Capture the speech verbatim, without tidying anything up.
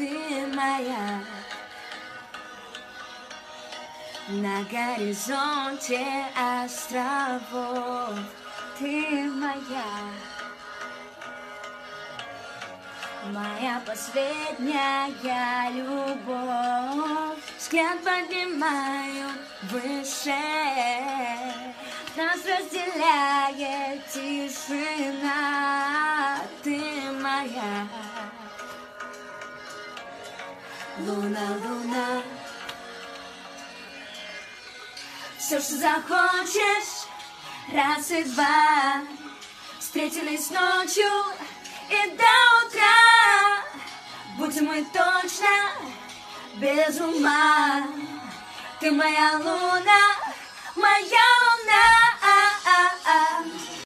ты моя. На горизонте островов ты моя. Моя последняя любовь. Взгляд поднимаю выше. Нас разделяет тишина. Ты моя. Луна, луна. Все, что захочешь, раз и два. Встретились ночью и до утра. Будем мы точно без ума. Ты моя луна, моя луна.